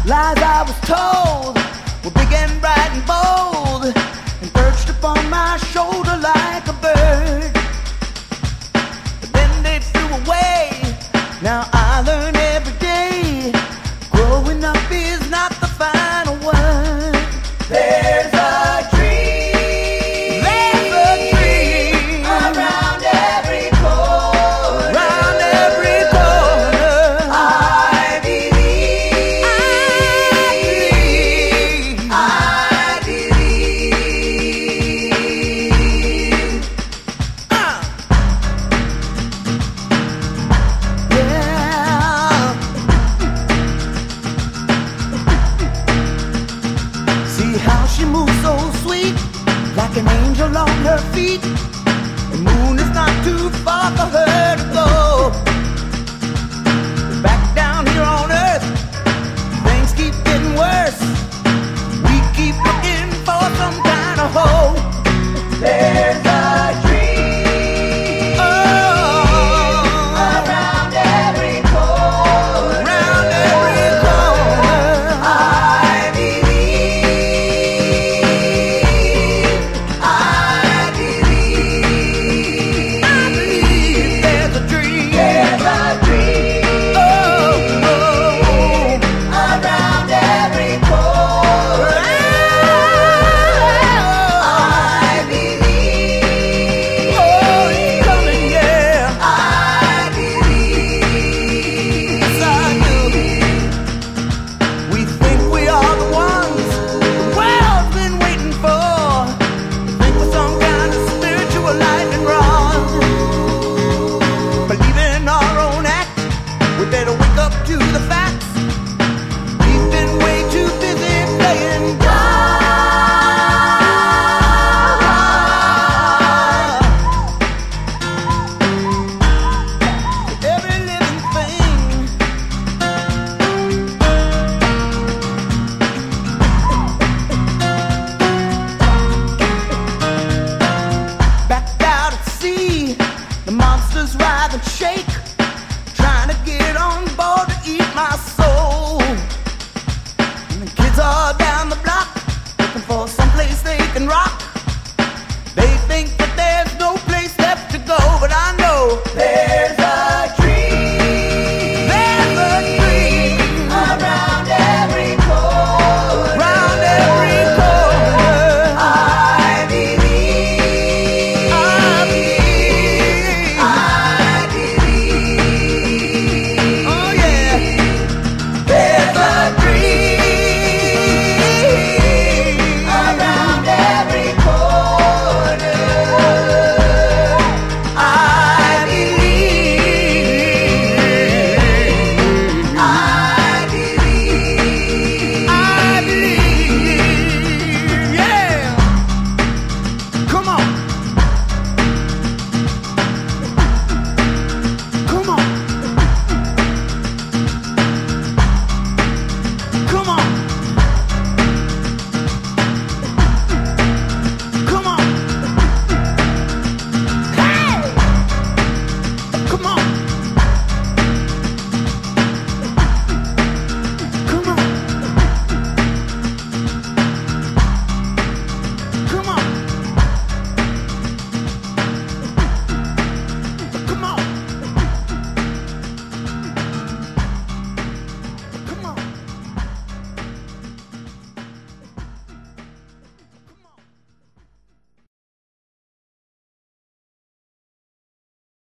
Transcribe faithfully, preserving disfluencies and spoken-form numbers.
Lies I was told were big and bright and bold, and perched upon my shoulder like a bird. But then they flew away. Now I learn every day, growing up is not the final word. There's a dream, there's a dream around every corner, around every corner. I believe, I believe, I believe. Uh. Yeah. See how she moves so sweet, like an angel on her feet. The moon is not too far for her to go. Back down here on earth, things keep getting worse. We keep looking for some kind of hope. There's a dream, oh, around every corner, around every corner. I believe, I believe, I believe there's a dream, there's a dream, oh, oh, around every corner. I believe, oh, it's coming, yeah. I believe, yes I do. We think we are the ones the world's been waiting for. Think we're some kind of spiritual lightning rod. Believe in our own act, we better wake up to the facts. We've been way too busy playing God. Every living thing, back out at sea, the monsters writhe and shake, trying to get on board to eat my soul. And the kids are down the block, looking for someplace they can rock. They think that there's no place left to go, but I know there's